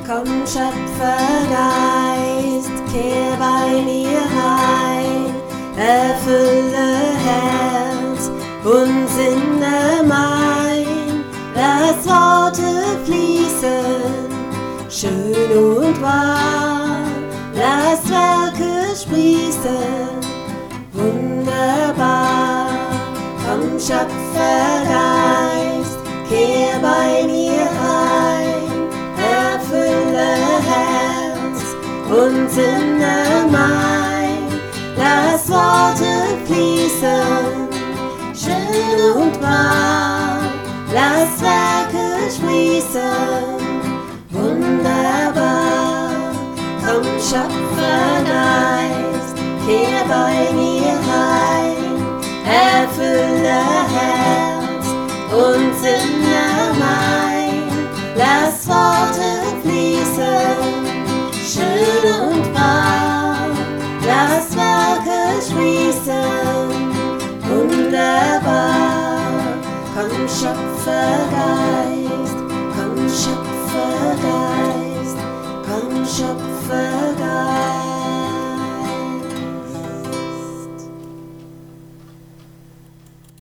Komm, Schöpfergeist, kehr bei mir rein, erfülle Herz und Sinne mein, lass Worte fließen, schön und wahr, lass Werke sprießen, wunderbar. Komm, Schöpfergeist, kehr bei mir rein, erfülle Herz und Sinne mein, lass Worte fließen, schön und wahr, lass Werke sprießen, wunderbar. Komm, Schöpfergeist, kehr bei mir rein, erfülle Herz und Sinne mein, lass Worte fließen, schön und wahr, lass Werke sprießen, wunderbar. Komm, Schöpfergeist, komm, Schöpfergeist, komm, Schöpfergeist.